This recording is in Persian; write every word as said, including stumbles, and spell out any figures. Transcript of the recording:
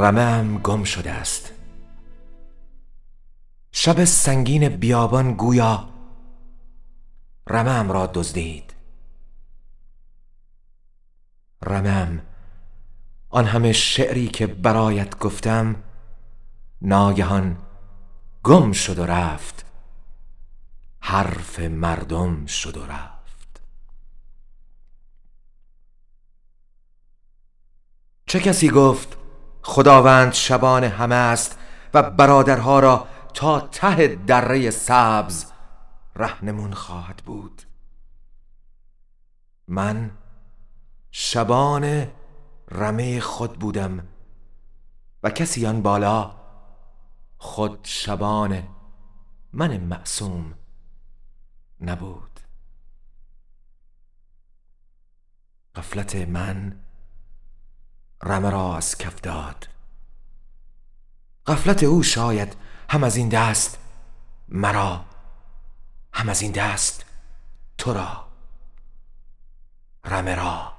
رمه‌ام گم شده است. شب سنگین بیابان گویا رمه‌ام را دزدید. رمه‌ام، آن همه شعری که برایت گفتم ناگهان گم شد و رفت، حرف مردم شد و رفت. چه کسی گفت خداوند شبان همه است و برادرها را تا ته دره سبز رهنمون خواهد بود؟ من شبان رمه خود بودم و کسی آن بالا خود شبان من معصوم نبود. غفلت من رمه را از کف داد. غفلت او شاید هم از این دست مرا، هم از این دست تو را، رمه را.